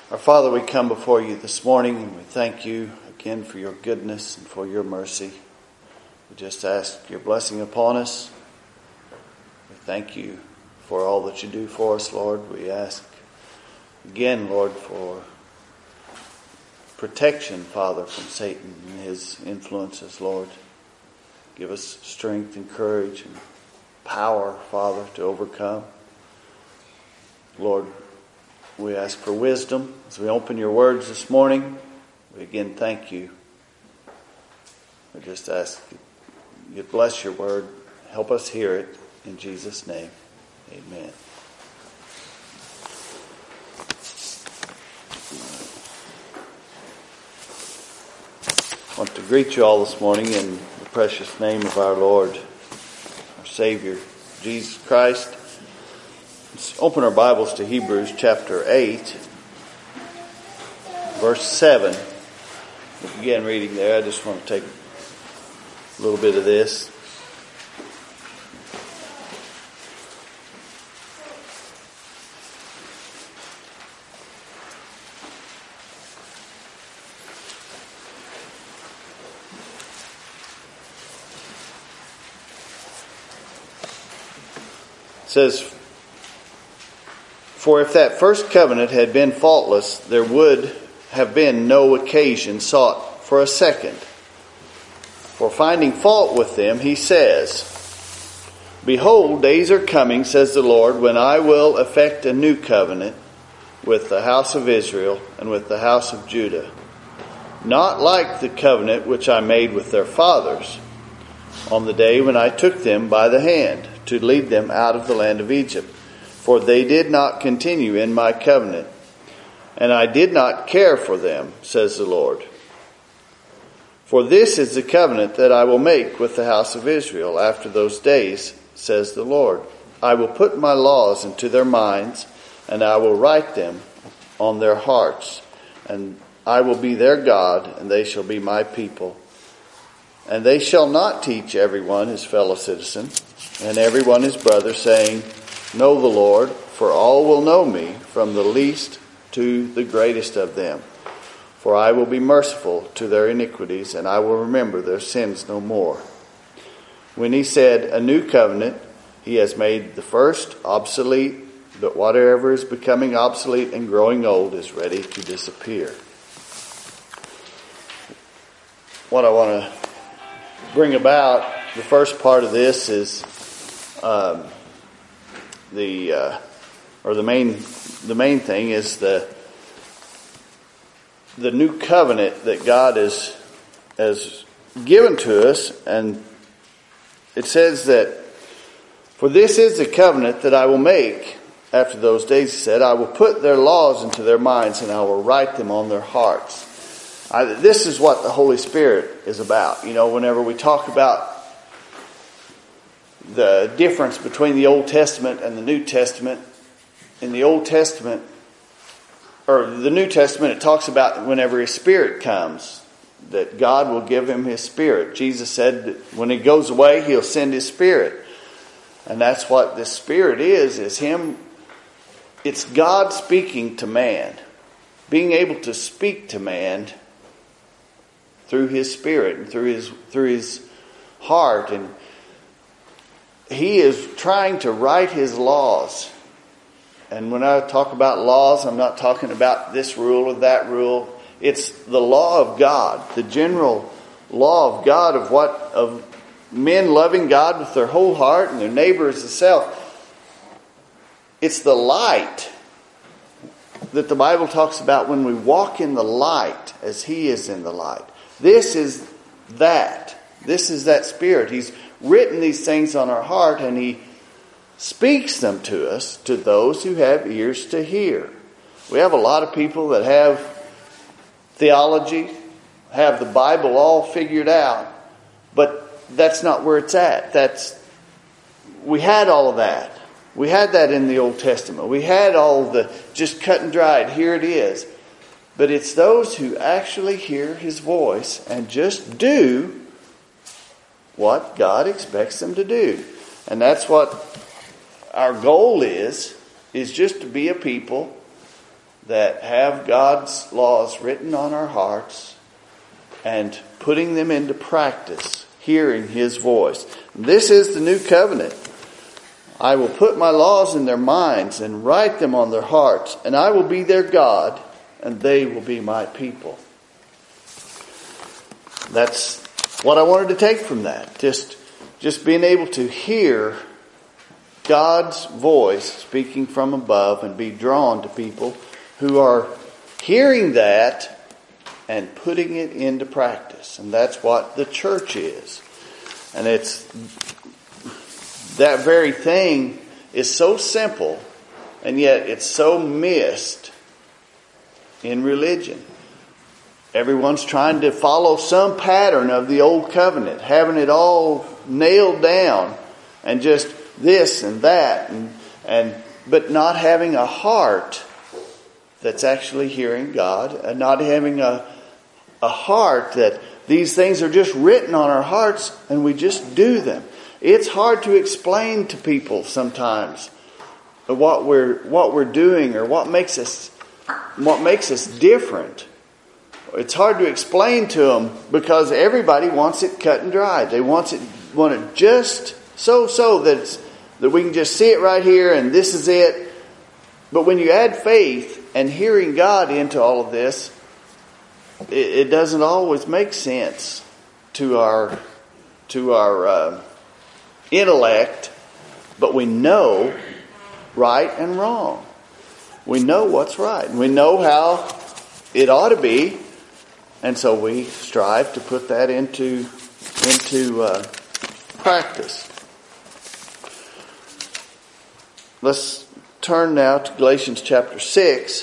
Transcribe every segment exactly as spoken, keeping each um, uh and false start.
Our Father, we come before you this morning and we thank you again for your goodness and for your mercy. We just ask your blessing upon us. We thank you for all that you do for us, Lord. We ask again, Lord, for protection, Father, from Satan and his influences, Lord. Give us strength and courage and power, Father, to overcome. Lord, we ask for wisdom as we open your words this morning. We again thank you. We just ask you to bless your word. Help us hear it. In Jesus' name, amen. I want to greet you all this morning in the precious name of our Lord, our Savior, Jesus Christ. Let's open our Bibles to Hebrews chapter eight, verse seven. We'll begin reading there. I just want to take a little bit of this. It says, "For if that first covenant had been faultless, there would have been no occasion sought for a second. For finding fault with them, he says, Behold, days are coming, says the Lord, when I will effect a new covenant with the house of Israel and with the house of Judah, not like the covenant which I made with their fathers on the day when I took them by the hand to lead them out of the land of Egypt. For they did not continue in my covenant, and I did not care for them, says the Lord. For this is the covenant that I will make with the house of Israel after those days, says the Lord. I will put my laws into their minds, and I will write them on their hearts, and I will be their God, and they shall be my people. And they shall not teach everyone his fellow citizen, and everyone his brother, saying, Know the Lord, for all will know me, from the least to the greatest of them. For I will be merciful to their iniquities, and I will remember their sins no more. When he said, A new covenant, he has made the first obsolete, but whatever is becoming obsolete and growing old is ready to disappear." What I want to bring about, the first part of this is um, the uh, or the main the main thing is the the new covenant that God is has given to us, and it says that, "For this is the covenant that I will make after those days," he said, "I will put their laws into their minds, and I will write them on their hearts." I, this is what the Holy Spirit is about. You know, whenever we talk about the difference between the Old Testament and the New Testament, in the Old Testament, or the New Testament, it talks about whenever His Spirit comes, that God will give him His Spirit. Jesus said that when He goes away, He'll send His Spirit. And that's what this Spirit is, is Him, it's God speaking to man. Being able to speak to man through His Spirit and through His, through His heart. And He is trying to write His laws. And when I talk about laws, I'm not talking about this rule or that rule. It's the law of God, the general law of God of what of men loving God with their whole heart and their neighbor as themselves. It's the light that the Bible talks about when we walk in the light as He is in the light. This is that. This is that Spirit. He's written these things on our heart, and He speaks them to us, to those who have ears to hear. We have a lot of people that have theology, have the Bible all figured out, but that's not where it's at. That's we had all of that. We had that in the Old Testament. We had all the just cut and dried. Here it is. But it's those who actually hear His voice and just do what God expects them to do. And that's what our goal is, is just to be a people that have God's laws written on our hearts and putting them into practice, hearing His voice. This is the new covenant. I will put my laws in their minds and write them on their hearts, and I will be their God, and they will be my people. That's what I wanted to take from that. Just, just being able to hear God's voice speaking from above and be drawn to people who are hearing that and putting it into practice. And that's what the church is. And it's that very thing is so simple, and yet it's so missed in religion. Everyone's trying to follow some pattern of the old covenant, having it all nailed down, and just this and that, and and but not having a heart that's actually hearing God, and not having a a heart that these things are just written on our hearts and we just do them. It's hard to explain to people sometimes what we're what we're doing or what makes us what makes us different. It's hard to explain to them because everybody wants it cut and dry. They want it want it just so so that it's, that we can just see it right here and this is it. But when you add faith and hearing God into all of this, it, it doesn't always make sense to our to our uh, intellect. But we know right and wrong. We know what's right. We know how it ought to be, and so we strive to put that into into uh, practice. Let's turn now to Galatians chapter six.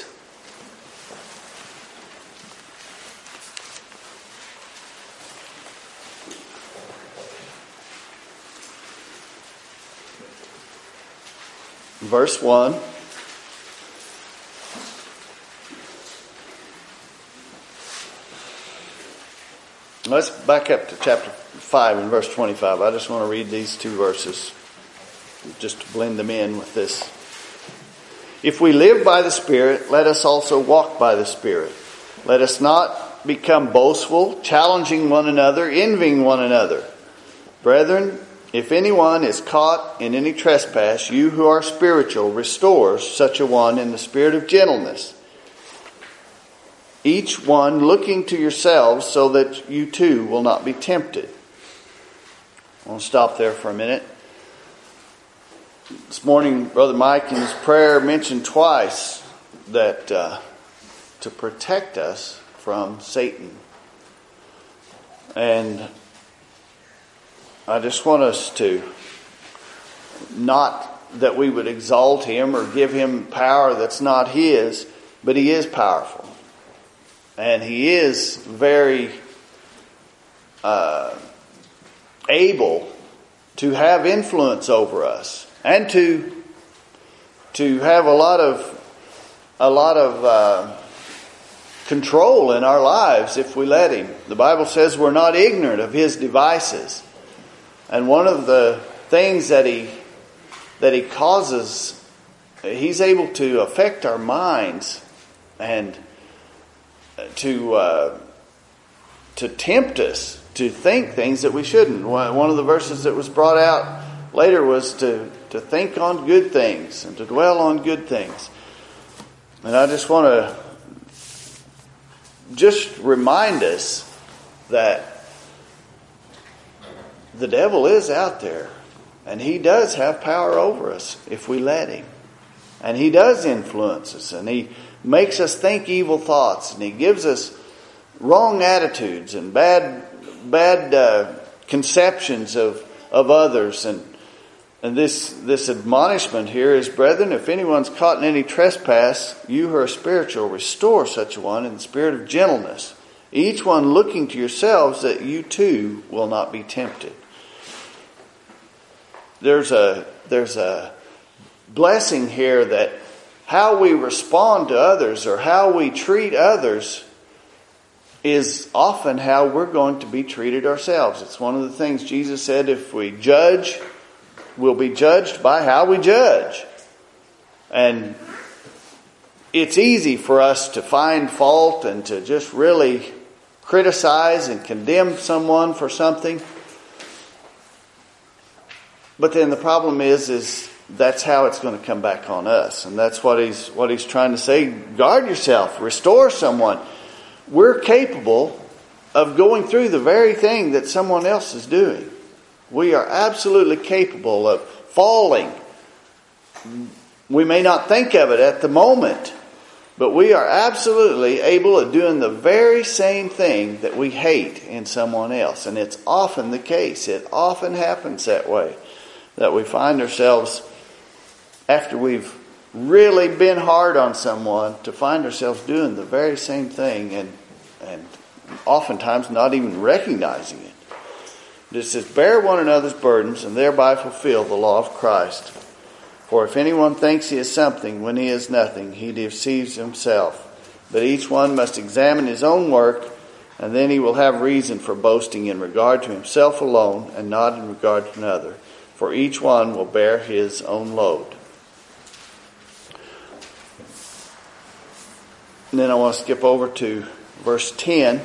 Verse one. Let's back up to chapter five and verse twenty-five. I just want to read these two verses just to blend them in with this. If we live by the Spirit, let us also walk by the Spirit. Let us not become boastful, challenging one another, envying one another. Brethren, if anyone is caught in any trespass, you who are spiritual, restore such a one in the spirit of gentleness. Each one looking to yourselves so that you too will not be tempted. I'll stop there for a minute. This morning, Brother Mike in his prayer mentioned twice that uh, to protect us from Satan. And I just want us to, not that we would exalt him or give him power that's not his, but he is powerful. And he is very uh, able to have influence over us and to to have a lot of a lot of uh, control in our lives if we let him. The Bible says we're not ignorant of his devices, and one of the things that he that he causes, he's able to affect our minds and to uh, to tempt us to think things that we shouldn't. One of the verses that was brought out later was to, to think on good things and to dwell on good things. And I just want to just remind us that the devil is out there and he does have power over us if we let him. And he does influence us, and he makes us think evil thoughts, and he gives us wrong attitudes and bad bad uh, conceptions of, of others. And and this this admonishment here is, brethren, if anyone's caught in any trespass, you who are spiritual, restore such a one in the spirit of gentleness, each one looking to yourselves that you too will not be tempted. There's a there's a blessing here that how we respond to others or how we treat others is often how we're going to be treated ourselves. It's one of the things Jesus said, if we judge, we'll be judged by how we judge. And it's easy for us to find fault and to just really criticize and condemn someone for something. But then the problem is, is that's how it's going to come back on us. And that's what he's, what he's trying to say. Guard yourself. Restore someone. We're capable of going through the very thing that someone else is doing. We are absolutely capable of falling. We may not think of it at the moment, but we are absolutely able of doing the very same thing that we hate in someone else. And it's often the case. It often happens that way. That we find ourselves, after we've really been hard on someone, to find ourselves doing the very same thing and, and oftentimes not even recognizing it. It says, bear one another's burdens and thereby fulfill the law of Christ. For if anyone thinks he is something when he is nothing, he deceives himself. But each one must examine his own work, and then he will have reason for boasting in regard to himself alone and not in regard to another. For each one will bear his own load. And then I want to skip over to verse ten.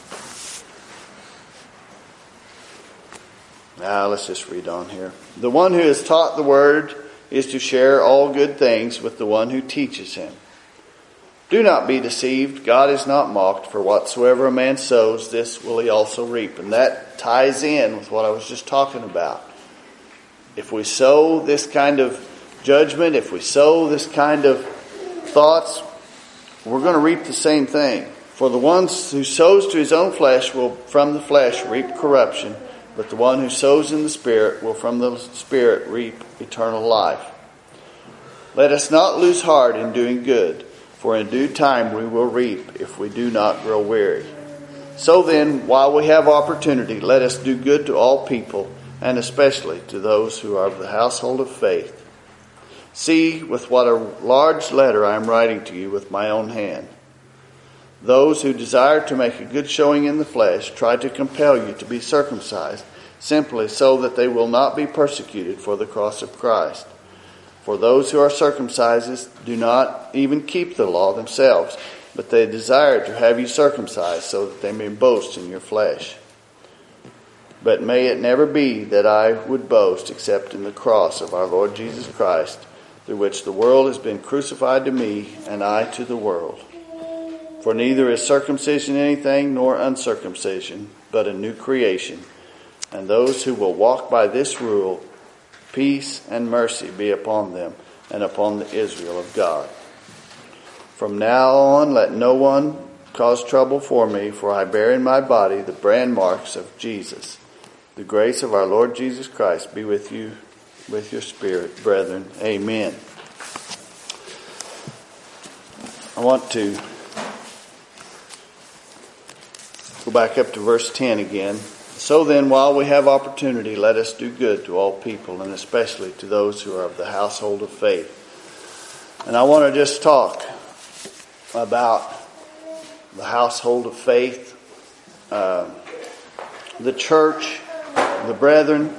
Now let's just read on here. The one who is taught the word is to share all good things with the one who teaches him. Do not be deceived. God is not mocked, for whatsoever a man sows, this will he also reap. And that ties in with what I was just talking about. If we sow this kind of judgment, if we sow this kind of thoughts, we're going to reap the same thing. For the one who sows to his own flesh will from the flesh reap corruption, but the one who sows in the Spirit will from the Spirit reap eternal life. Let us not lose heart in doing good, for in due time we will reap if we do not grow weary. So then, while we have opportunity, let us do good to all people, and especially to those who are of the household of faith. See with what a large letter I am writing to you with my own hand. Those who desire to make a good showing in the flesh try to compel you to be circumcised, simply so that they will not be persecuted for the cross of Christ. For those who are circumcised do not even keep the law themselves, but they desire to have you circumcised so that they may boast in your flesh. But may it never be that I would boast except in the cross of our Lord Jesus Christ, through which the world has been crucified to me and I to the world. For neither is circumcision anything nor uncircumcision, but a new creation. And those who will walk by this rule, peace and mercy be upon them and upon the Israel of God. From now on, let no one cause trouble for me, for I bear in my body the brand marks of Jesus. The grace of our Lord Jesus Christ be with you, with your spirit, brethren. Amen. I want to go back up to verse ten again. So then, while we have opportunity, let us do good to all people, and especially to those who are of the household of faith. And I want to just talk about the household of faith, uh, the church, the brethren.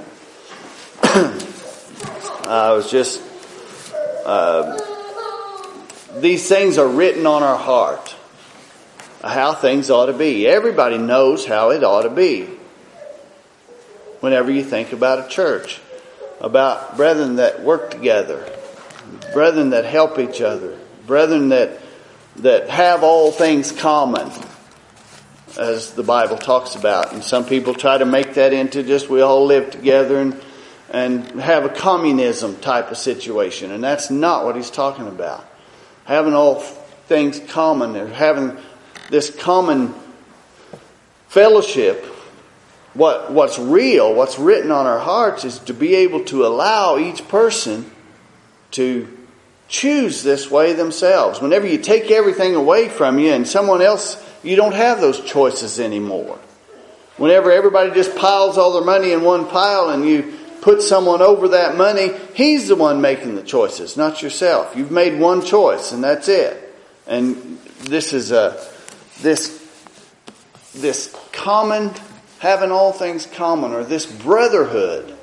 I was just, uh, these things are written on our heart, how things ought to be. Everybody knows how it ought to be. Whenever you think about a church, about brethren that work together, brethren that help each other, brethren that that have all things common, as the Bible talks about. And some people try to make that into just we all live together and and have a communism type of situation. And that's not what he's talking about. Having all things common, or having this common fellowship. What what's real, what's written on our hearts is to be able to allow each person to choose this way themselves. Whenever you take everything away from you and someone else, you don't have those choices anymore. Whenever everybody just piles all their money in one pile and you put someone over that money, he's the one making the choices, not yourself. You've made one choice and that's it. And this is a this this common, having all things common, or this brotherhood,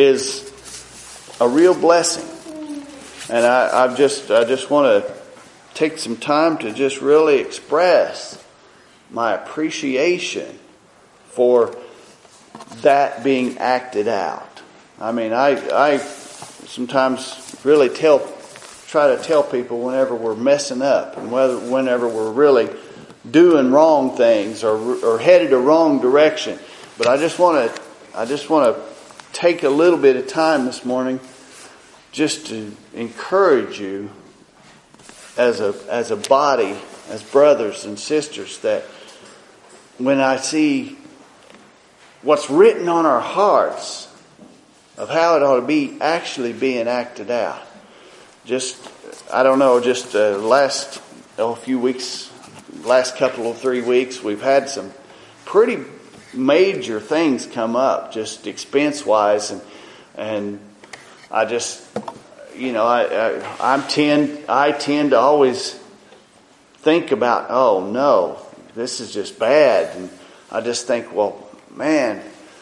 is a real blessing. And I, I just I just want to take some time to just really express my appreciation for that being acted out. I mean, I I sometimes really tell, try to tell people whenever we're messing up and whether whenever we're really doing wrong things or or headed a wrong direction. But I just want to I just want to take a little bit of time this morning just to encourage you as a as a body, as brothers and sisters, that when I see what's written on our hearts of how it ought to be actually being acted out. Just, I don't know, just uh, last oh, a few weeks, last couple of three weeks, we've had some pretty major things come up, just expense-wise, and and I just, you know, I I, I tend I tend to always think about, oh no, this is just bad, and I just think, well, man,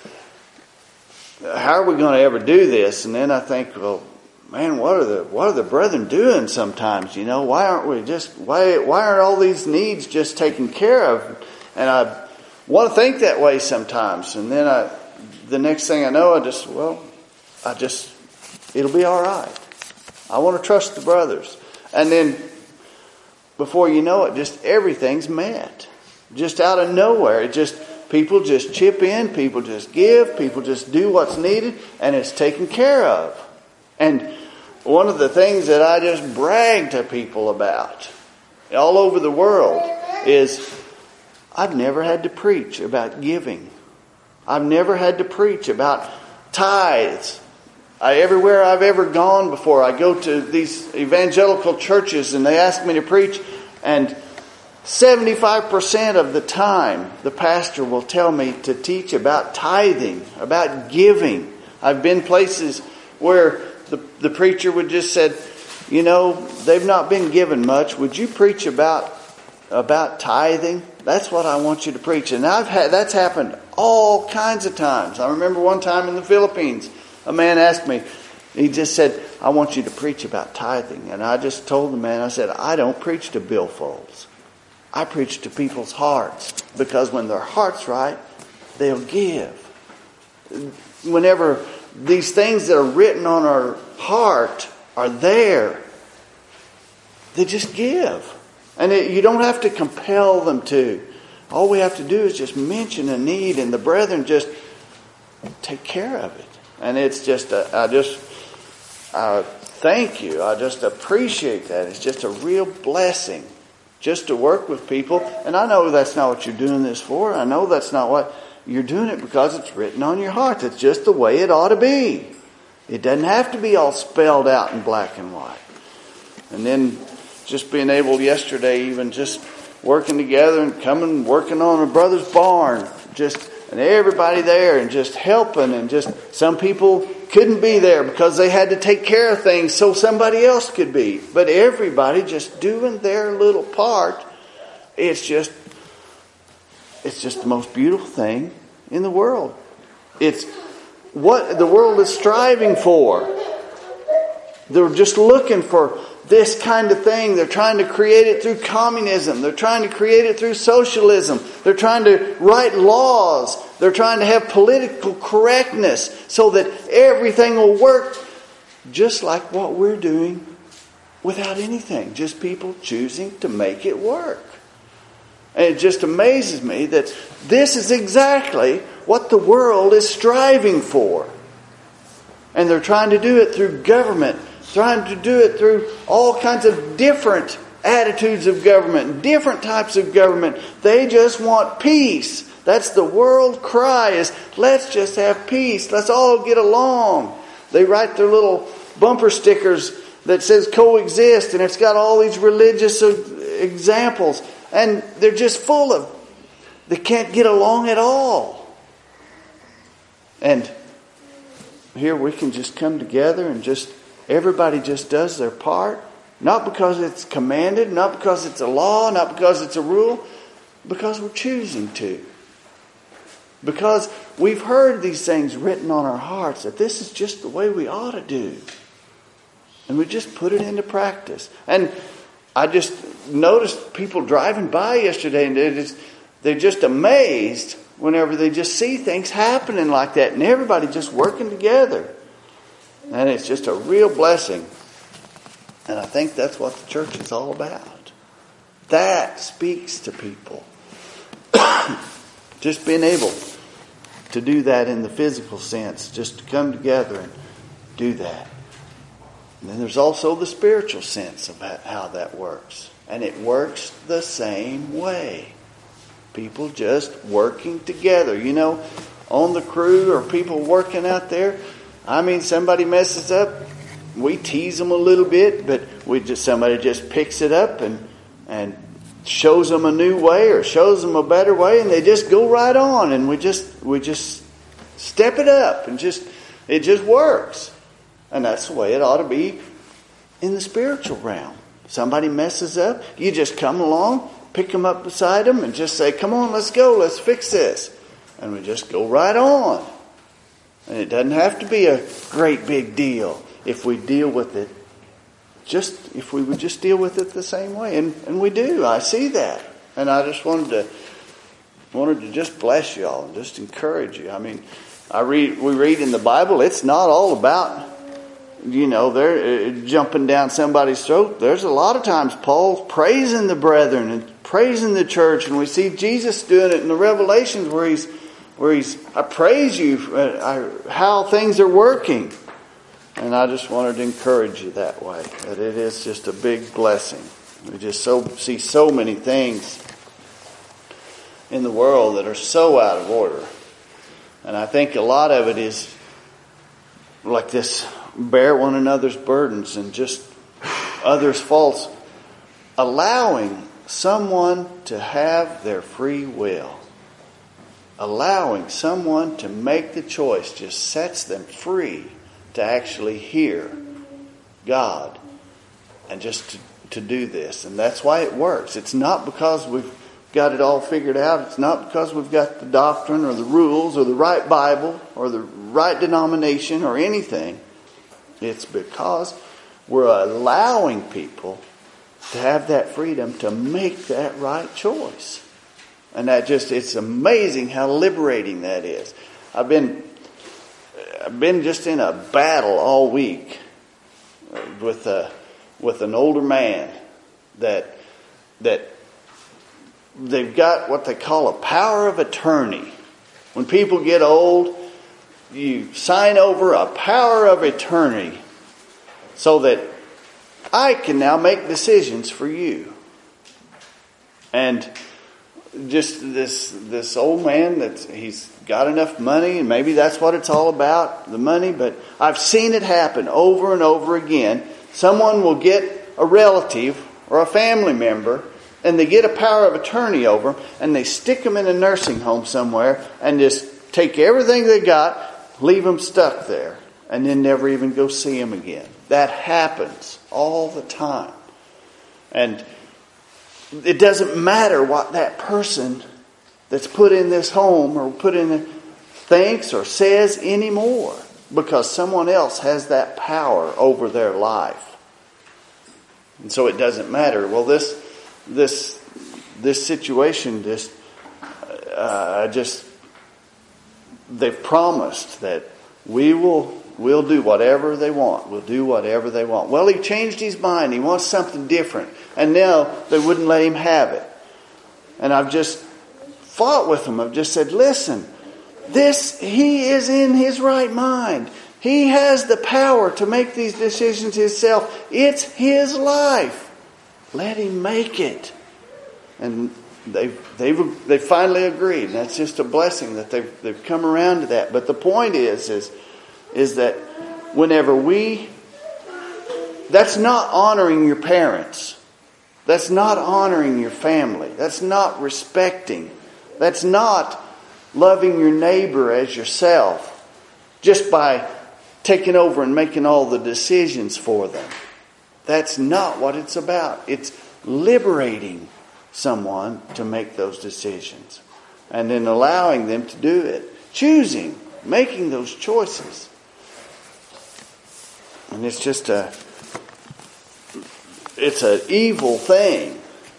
how are we going to ever do this? And then I think, well, man, what are the what are the brethren doing sometimes? You know, why aren't we just why why aren't all these needs just taken care of? And I want to think that way sometimes. And then I, the next thing I know, I just well, I just it'll be all right. I want to trust the brothers. And then before you know it, just everything's met, just out of nowhere. It just People just chip in, people just give, people just do what's needed, and it's taken care of. And one of the things that I just brag to people about all over the world is I've never had to preach about giving. I've never had to preach about tithes. I, everywhere I've ever gone before, I go to these evangelical churches and they ask me to preach, and seventy-five percent of the time, the pastor will tell me to teach about tithing, about giving. I've been places where the, the preacher would just said, you know, they've not been given much. Would you preach about about tithing? That's what I want you to preach. And I've had that's happened all kinds of times. I remember one time in the Philippines, a man asked me, he just said, I want you to preach about tithing. And I just told the man, I said, I don't preach to billfolds. I preach to people's hearts, because when their heart's right, they'll give. Whenever these things that are written on our heart are there, they just give. And it, you don't have to compel them to. All we have to do is just mention a need, and the brethren just take care of it. And it's just, a, I just, I thank you. I just appreciate that. It's just a real blessing. Just to work with people. And I know that's not what you're doing this for. I know that's not what you're doing it because it's written on your heart. It's just the way it ought to be. It doesn't have to be all spelled out in black and white. And then just being able yesterday, even just working together and coming, working on a brother's barn. Just, and everybody there and just helping, and just some people couldn't be there because they had to take care of things so somebody else could be. But everybody just doing their little part. It's just, it's just the most beautiful thing in the world. It's what the world is striving for. They're just looking for this kind of thing. They're trying to create it through communism. They're trying to create it through socialism. They're trying to write laws. They're trying to have political correctness so that everything will work just like what we're doing without anything. Just people choosing to make it work. And it just amazes me that this is exactly what the world is striving for. And they're trying to do it through government, trying to do it through all kinds of different attitudes of government, different types of government. They just want peace. That's the world cry, is let's just have peace. Let's all get along. They write their little bumper stickers that says coexist, and it's got all these religious examples. And they're just full of, they can't get along at all. And here we can just come together and just, everybody just does their part. Not because it's commanded, not because it's a law, not because it's a rule, because we're choosing to. Because we've heard these things written on our hearts that this is just the way we ought to do. And we just put it into practice. And I just noticed people driving by yesterday, and they're just, they're just amazed whenever they just see things happening like that, and everybody just working together. And it's just a real blessing. And I think that's what the church is all about. That speaks to people. Just being able to do that in the physical sense, just to come together and do that. And then there's also the spiritual sense of how that works. And it works the same way. People just working together. You know, on the crew or people working out there, I mean, somebody messes up, we tease them a little bit, but we just somebody just picks it up and and shows them a new way or shows them a better way, and they just go right on, and we just we just step it up, and just it just works. And that's the way it ought to be in the spiritual realm. Somebody messes up, you just come along, pick them up beside them, and just say, "Come on, let's go, let's fix this," and we just go right on. And it doesn't have to be a great big deal if we deal with it. Just if we would just deal with it the same way, and and we do. I see that, and I just wanted to wanted to just bless y'all and just encourage you. I mean, I read we read in the Bible. It's not all about, you know, they're jumping down somebody's throat. There's a lot of times Paul's praising the brethren and praising the church, and we see Jesus doing it in the Revelations where he's where he's I praise you for uh, how things are working. And I just wanted to encourage you that way, that it is just a big blessing. We just so see so many things in the world that are so out of order. And I think a lot of it is like this, bear one another's burdens and just others' faults, allowing someone to have their free will. Allowing someone to make the choice just sets them free to actually hear God and just to, to do this. And that's why it works. It's not because we've got it all figured out. It's not because we've got the doctrine or the rules or the right Bible or the right denomination or anything. It's because we're allowing people to have that freedom to make that right choice. And that just, it's amazing how liberating that is. I've been I've been just in a battle all week with a, with an older man that that they've got what they call a power of attorney. When people get old, you sign over a power of attorney so that I can now make decisions for you. And just this this old man, that he's got enough money, and maybe that's what it's all about, the money, but I've seen it happen over and over again. Someone will get a relative or a family member, and they get a power of attorney over them, and they stick them in a nursing home somewhere and just take everything they got, leave them stuck there, and then never even go see them again. That happens all the time. And it doesn't matter what that person that's put in this home or put in it thinks or says anymore, because someone else has that power over their life. And so it doesn't matter. Well, this this this situation just uh, just they've promised that we will we'll do whatever they want. We'll do whatever they want. Well, he changed his mind. He wants something different. And now they wouldn't let him have it. And I've just fought with him. I've just said, listen, this, he is in his right mind. He has the power to make these decisions himself. It's his life. Let him make it. And they've, they've, they finally agreed. And that's just a blessing that they've, they've come around to that. But the point is, is, is that whenever we, that's not honoring your parents. That's not honoring your family. That's not respecting. That's not loving your neighbor as yourself just by taking over and making all the decisions for them. That's not what it's about. It's liberating someone to make those decisions and then allowing them to do it. Choosing, making those choices. And it's just a... it's an evil thing.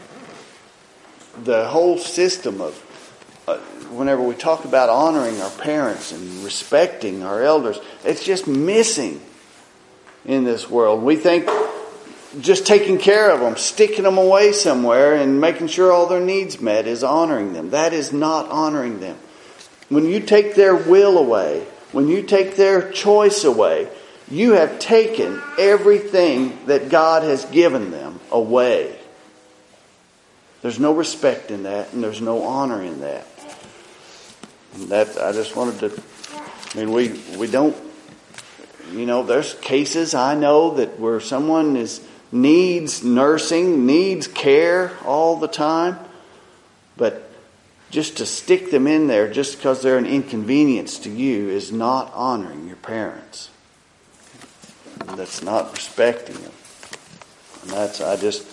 The whole system of uh, whenever we talk about honoring our parents and respecting our elders, it's just missing in this world. We think just taking care of them, sticking them away somewhere and making sure all their needs met is honoring them. That is not honoring them. When you take their will away, when you take their choice away, you have taken everything that God has given them away. There's no respect in that, and there's no honor in that. And that I just wanted to. I mean, we we don't. You know, there's cases I know that where someone is needs nursing, needs care all the time, but just to stick them in there just because they're an inconvenience to you is not honoring your parents. That's not respecting them. And that's, I just,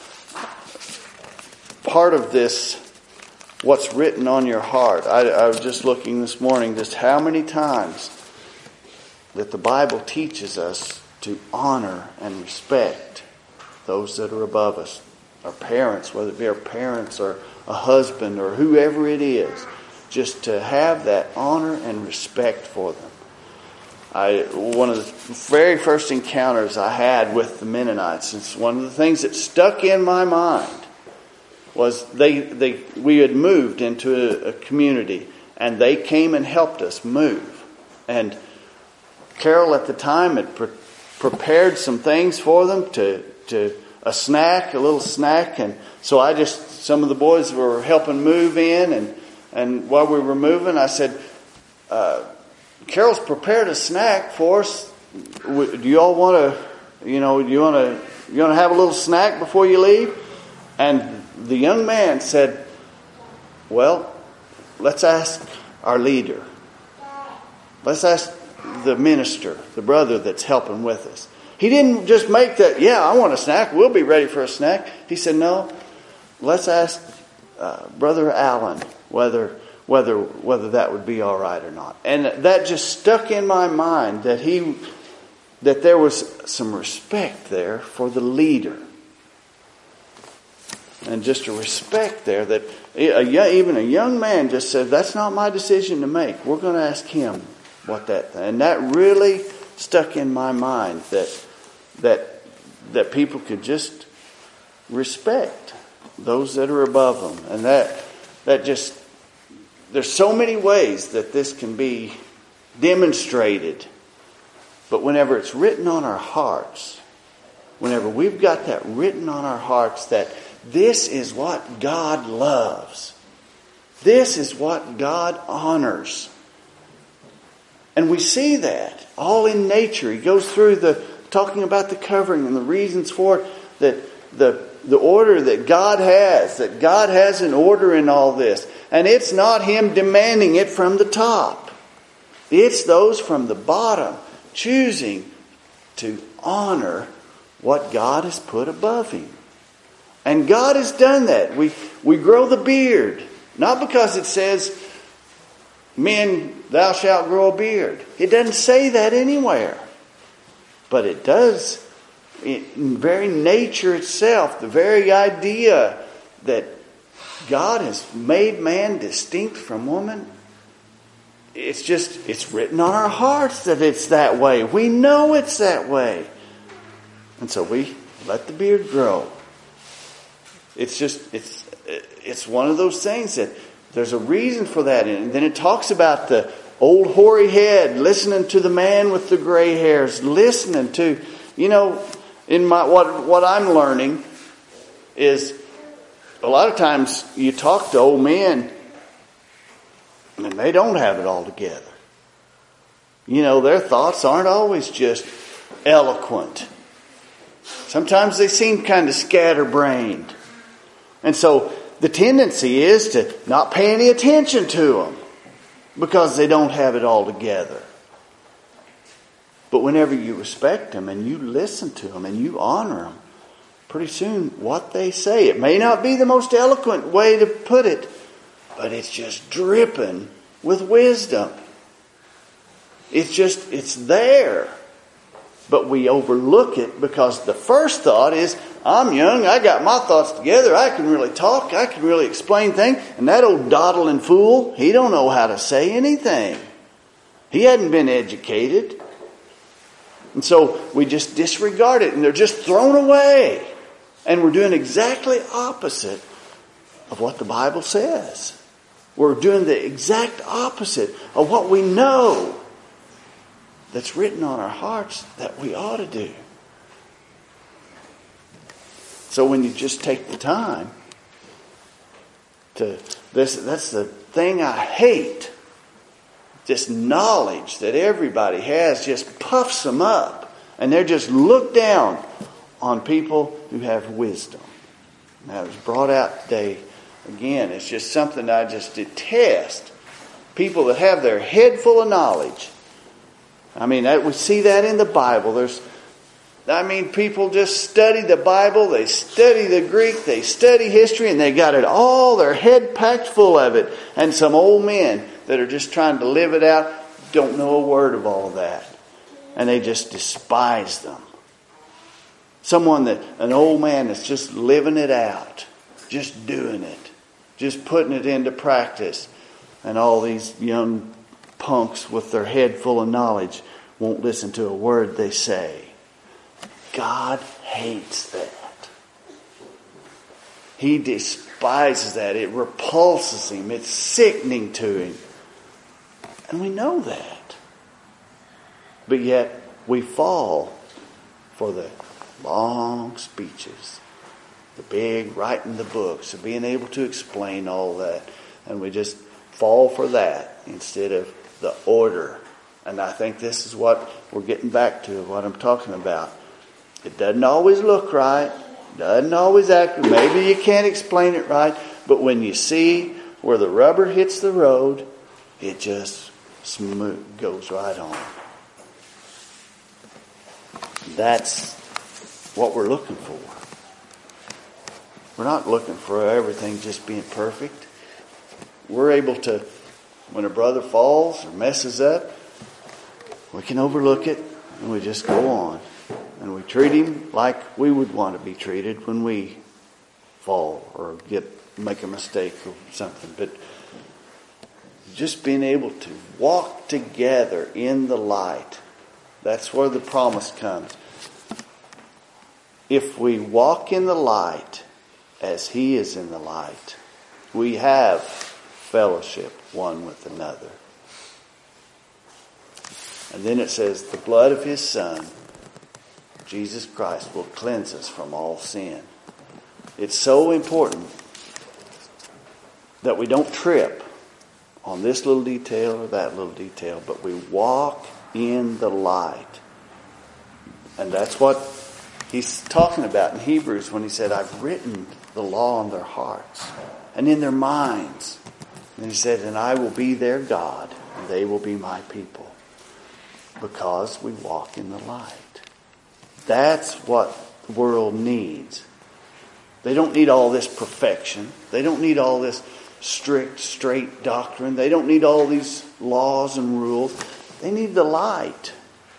part of this, what's written on your heart. I, I was just looking this morning just how many times that the Bible teaches us to honor and respect those that are above us. Our parents, whether it be our parents or a husband or whoever it is. Just to have that honor and respect for them. I one of the very first encounters I had with the Mennonites, it's one of the things that stuck in my mind, was they they we had moved into a, a community and they came and helped us move. And Carol at the time had pre- prepared some things for them to to a snack, a little snack, and so I just some of the boys were helping move in, and and while we were moving, I said, uh, Carol's prepared a snack for us. Do you all want to, you know, do you want to, you want to have a little snack before you leave? And the young man said, well, let's ask our leader. Let's ask the minister, the brother that's helping with us. He didn't just make that, yeah, I want a snack. We'll be ready for a snack. He said, no, let's ask uh, Brother Allen whether whether whether that would be all right or not. And that just stuck in my mind that he that there was some respect there for the leader. And just a respect there that a, even a young man just said, that's not my decision to make. We're going to ask him what that, and that really stuck in my mind that that that people could just respect those that are above them. And that that just, there's so many ways that this can be demonstrated. But whenever it's written on our hearts, whenever we've got that written on our hearts that this is what God loves, this is what God honors. And we see that all in nature. He goes through the talking about the covering and the reasons for it, that the the order that God has, that God has an order in all this. And it's not Him demanding it from the top. It's those from the bottom choosing to honor what God has put above Him. And God has done that. We we grow the beard, not because it says, men, thou shalt grow a beard. It doesn't say that anywhere. But it does, in very nature itself, the very idea that God has made man distinct from woman, it's just, it's written on our hearts that it's that way. We know it's that way. And so we let the beard grow. It's just, it's it's one of those things that there's a reason for that. And then it talks about the old hoary head, listening to the man with the gray hairs, listening to, you know, in my what what I'm learning is a lot of times you talk to old men and they don't have it all together. You know, their thoughts aren't always just eloquent. Sometimes they seem kind of scatterbrained. And so the tendency is to not pay any attention to them because they don't have it all together. But whenever you respect them and you listen to them and you honor them, pretty soon what they say, it may not be the most eloquent way to put it, but it's just dripping with wisdom. It's just, it's there. But we overlook it because the first thought is, I'm young, I got my thoughts together, I can really talk, I can really explain things. And that old dawdling fool, he don't know how to say anything. He hadn't been educated. And so we just disregard it and they're just thrown away. And we're doing exactly opposite of what the Bible says. We're doing the exact opposite of what we know that's written on our hearts that we ought to do. So when you just take the time to, this, that's the thing I hate. This knowledge that everybody has just puffs them up. And they're just looked down on people who have wisdom. And that was brought out today. Again, it's just something I just detest. People that have their head full of knowledge. I mean, that, we see that in the Bible. There's, I mean, people just study the Bible, they study the Greek, they study history, and they got it all, their head packed full of it. And some old men that are just trying to live it out don't know a word of all of that. And they just despise them. Someone that, an old man that's just living it out, just doing it, just putting it into practice. And all these young punks with their head full of knowledge won't listen to a word they say. God hates that. He despises that. It repulses him. It's sickening to him. And we know that. But yet we fall for the long speeches, the big writing the books, and being able to explain all that. And we just fall for that instead of the order. And I think this is what we're getting back to, what I'm talking about. It doesn't always look right, doesn't always act, maybe you can't explain it right, but when you see where the rubber hits the road, it just smooth goes right on. That's what we're looking for. We're not looking for everything just being perfect. We're able to, when a brother falls or messes up, we can overlook it and we just go on. And we treat him like we would want to be treated when we fall or get make a mistake or something. But just being able to walk together in the light, that's where the promise comes. If we walk in the light as he is in the light, we have fellowship one with another. And then it says, the blood of his Son, Jesus Christ, will cleanse us from all sin. It's so important that we don't trip on this little detail or that little detail, but we walk in the light. And that's what he's talking about in Hebrews when he said, I've written the law on their hearts and in their minds. And he said, and I will be their God, and they will be my people, because we walk in the light. That's what the world needs. They don't need all this perfection. They don't need all this strict, straight doctrine. They don't need all these laws and rules. They need the light.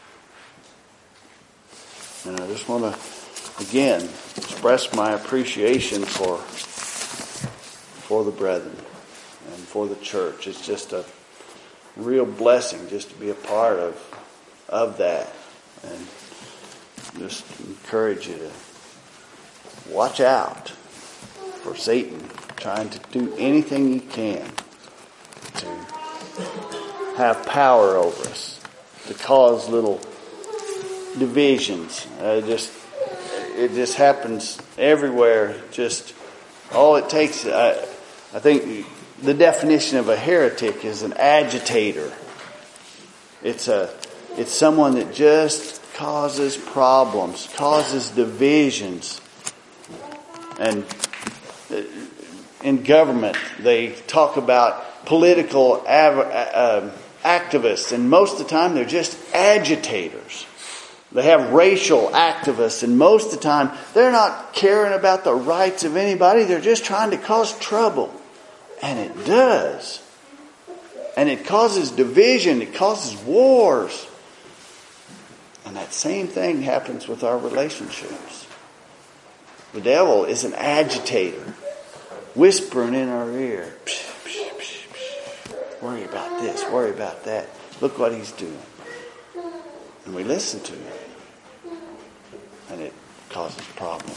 And I just want to, again, express my appreciation for, for the brethren and for the church. It's just a real blessing just to be a part of, of that. And just encourage you to watch out for Satan trying to do anything he can to have power over us, to cause little divisions. Uh, just it just happens everywhere. Just all it takes. I, I think the definition of a heretic is an agitator. It's a it's someone that just causes problems, causes divisions. And in government, they talk about political av- uh, activists, and most of the time they're just agitators. They have racial activists, and most of the time they're not caring about the rights of anybody. They're just trying to cause trouble. And it does. And it causes division. It causes wars. And that same thing happens with our relationships. The devil is an agitator, whispering in our ear. Psh, psh, psh, psh. Worry about this, worry about that. Look what he's doing. And we listen to him. And it causes a problem.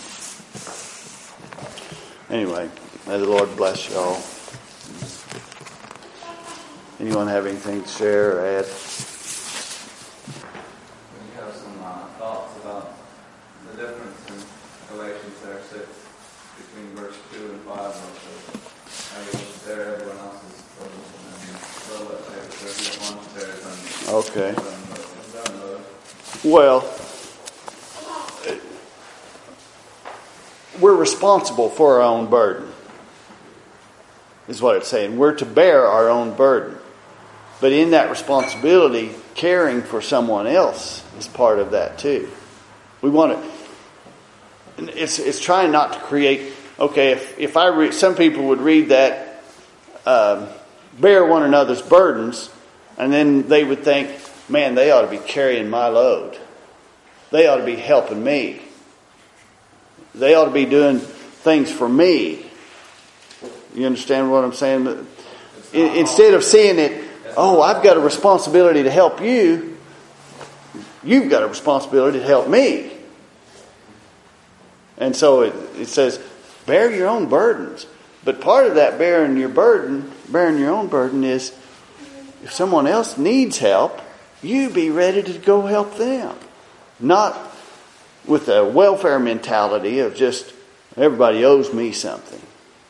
Anyway, may the Lord bless you all. Anyone have anything to share or add? We have some uh, thoughts about the difference in Galatians there six between verse two and five. I mean, there everyone else is and well, there's one there done. Okay. Done, done, well, we're responsible for our own burden, is what it's saying. We're to bear our own burden. But in that responsibility, caring for someone else is part of that too. We want to, it's it's trying not to create, okay, if, if I read, some people would read that, um, bear one another's burdens, and then they would think, man, they ought to be carrying my load. They ought to be helping me. They ought to be doing things for me. You understand what I'm saying? Instead of seeing it, oh, I've got a responsibility to help you, you've got a responsibility to help me. And so it, it says, bear your own burdens. But part of that bearing your burden, bearing your own burden is, if someone else needs help, you be ready to go help them. Not with a welfare mentality of just, everybody owes me something.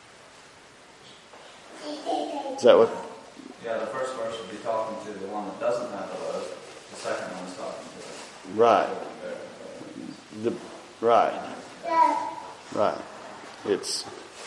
Is that what? Yeah, the first verse would be talking to the one that doesn't have the load. The second one is talking to the Right. The right. Right. It's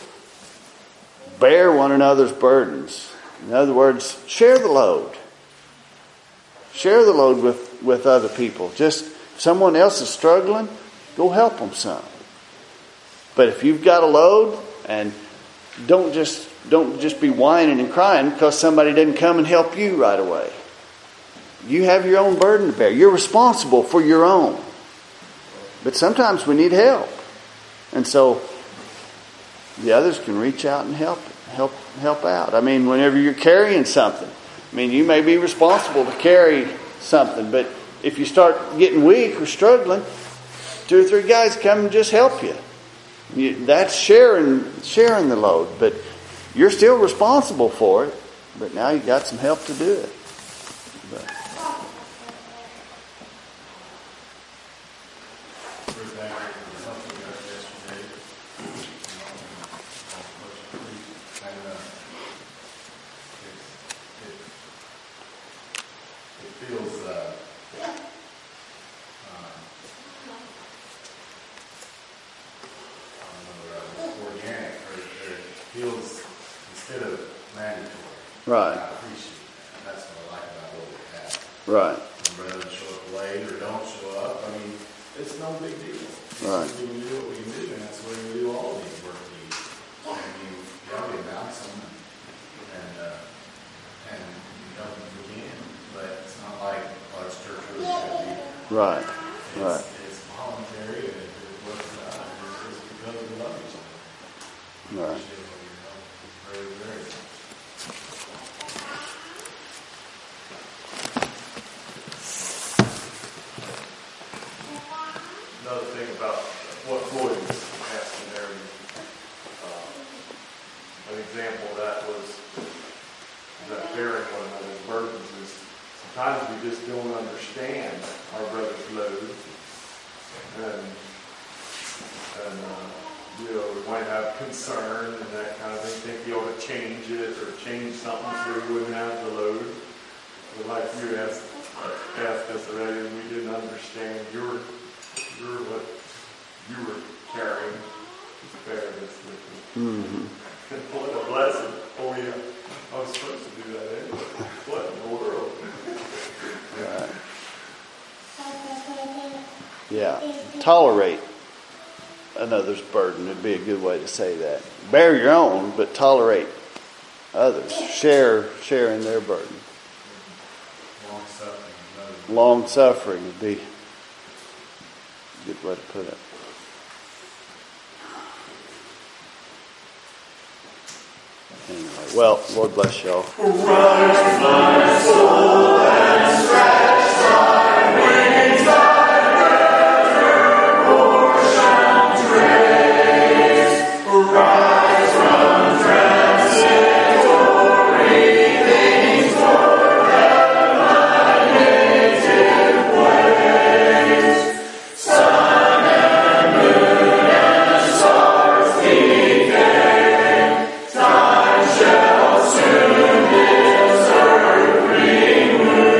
bear one another's burdens. In other words, share the load. Share the load with, with other people. Just if someone else is struggling, go help them some. But if you've got a load, and don't just don't just be whining and crying because somebody didn't come and help you right away. You have your own burden to bear. You're responsible for your own. But sometimes we need help. And so the others can reach out and help help help out. I mean, whenever you're carrying something, I mean, you may be responsible to carry something, but if you start getting weak or struggling, two or three guys come and just help you. you that's sharing sharing the load, but you're still responsible for it, but now you've got some help to do it. But. Right. I appreciate that. And that's what I like about what we have. Right. Rather than show up late or don't show up, I mean, it's no big deal. Right. We can do what we can do, and that's what we do all these work needs. I mean, yeah, we announce them, and, uh, and we help them if we can, but it's not like, oh, it's church really got to be. Right. It's, right. It's voluntary, and it works out, and it's because we love each other. Right. It's very, very Another thing about what Floyd was asking there, uh, an example of that was that bearing one another's burdens is sometimes we just don't understand our brother's load, and and uh, you know, we might have concern and that kind of thing, think you ought to change it or change something so we wouldn't have the load. But like you asked, asked us already, we didn't understand your You're what you were carrying to bear this with me. Mm-hmm. What a blessing. Oh, yeah. I was supposed to do that anyway. What in the world? Right. Yeah. Tolerate another's burden would be a good way to say that. Bear your own, but tolerate others. Share, share in their burden. long suffering. Long suffering would be Good way to put it. Anyway, well, Lord bless y'all. Rise, my soul, and stretch thy wings, thy portion trace. Rise from transitory things toward thy native place. Sun and moon and stars decay. Time shall soon this earth remove.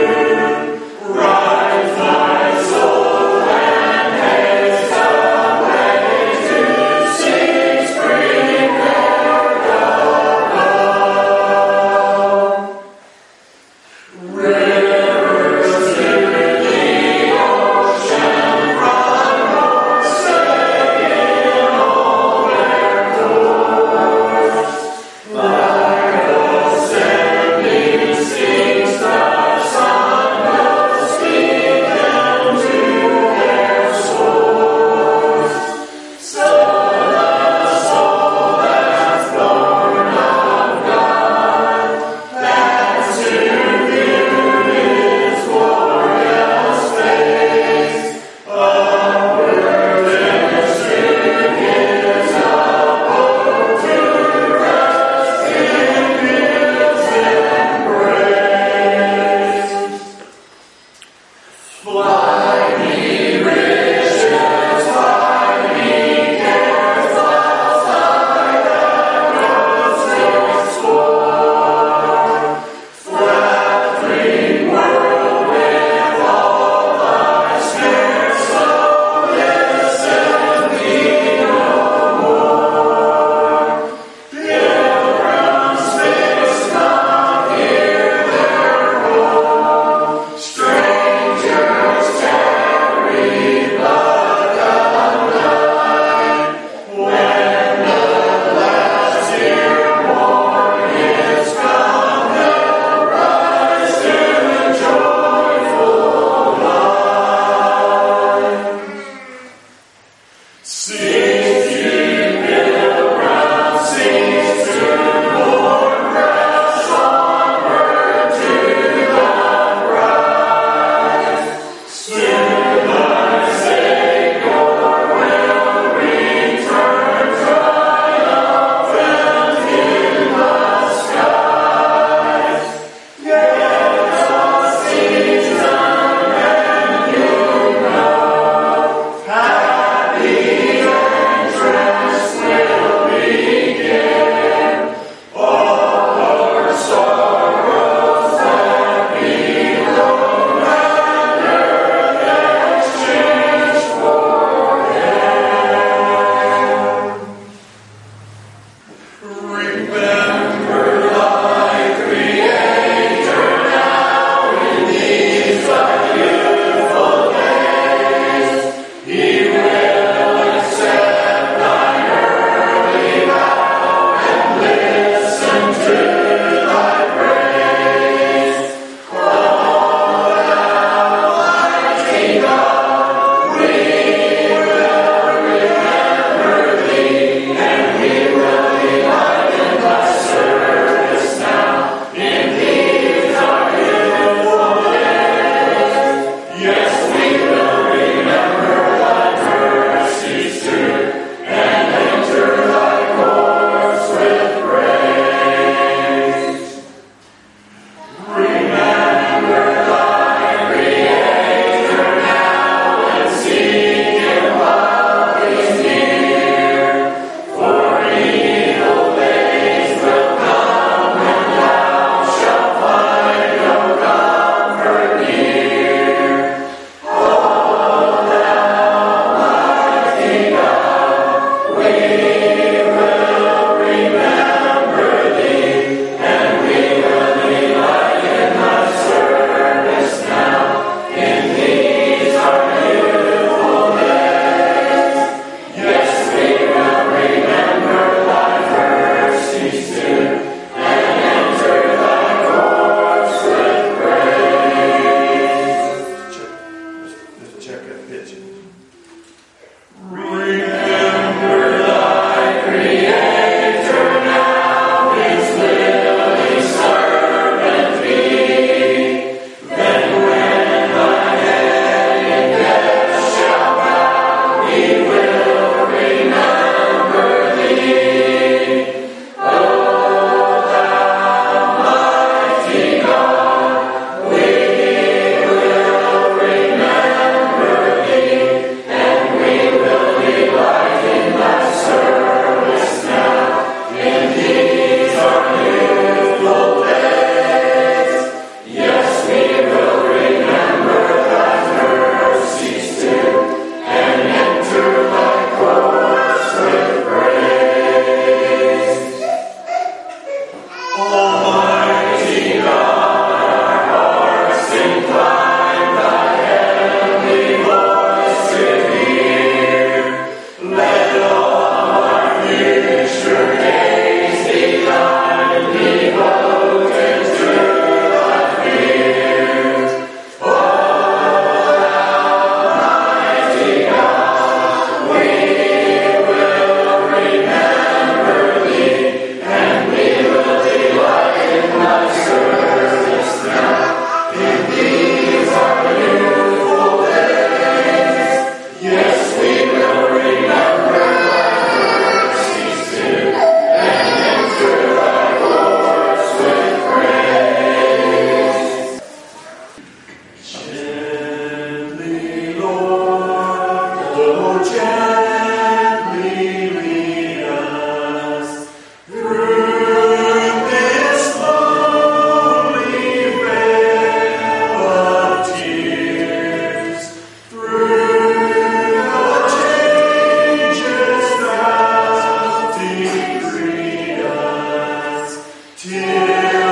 Tears